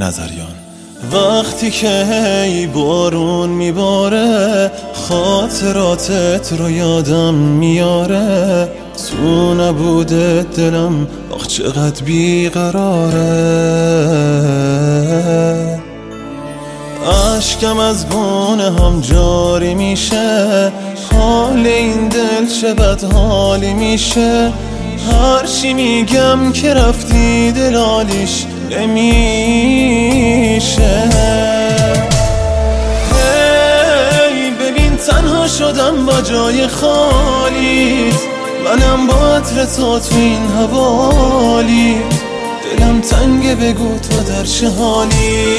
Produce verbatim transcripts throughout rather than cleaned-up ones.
نظریان. وقتی که هی بارون میباره خاطراتت رو یادم میاره، تو نبوده دلم آخ چقدر بیقراره. عشقم از گونه هم جاری میشه، حال این دل چه بد حالی میشه. هر چی میگم که رفتی دلالیش نمیشه. هی ببین تنها شدم با جای خالیت، منم با عطر تو تو این حوالیت. دلم تنگه بگو تو در چه حالی.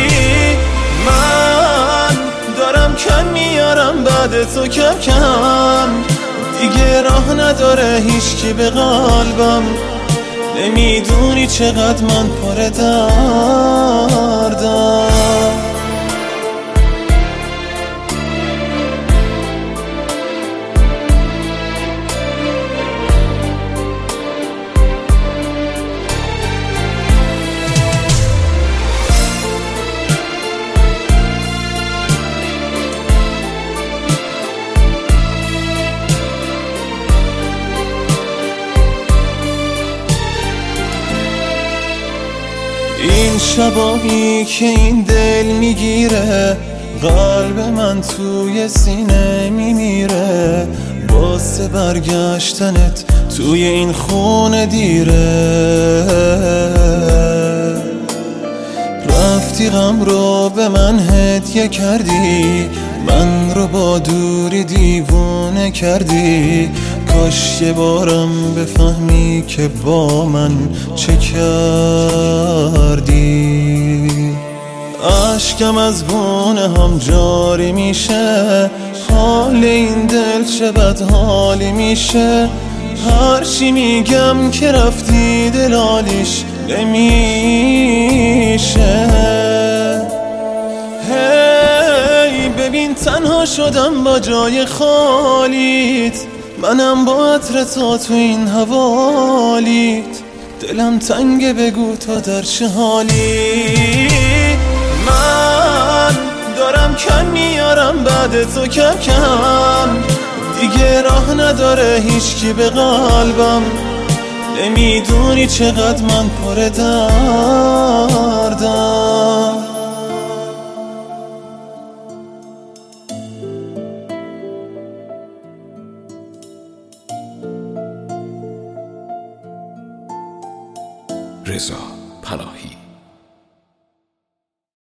من دارم کم میارم بعد تو کم کم، دیگه راه نداره هیچکی به قلبم. نمیدونی چقدر من پر دردم. این شباهی که این دل میگیره، قلب من توی سینه میمیره. واسه برگشتنت توی این خونه دیره. رفتی غم رو به من هدیه کردی، من رو با دوری دیوونه کردی. کاش یه بارم بفهمی که با من چه کردی. عشقم از گونه هم جاری میشه، حال این دل چه بد حالی میشه. هر چی میگم که رفتی دلالیش نمیشه. هی ببین تنها شدم با جای خالیت، منم با عطر تو تو این حوالیت. دلم تنگه بگو تو در چه حالی. من دارم کم میارم بعد تو کم کم، دیگه راه نداره هیچکی به قلبم. نمیدونی چقدر من پر دردم. رضا پناهی.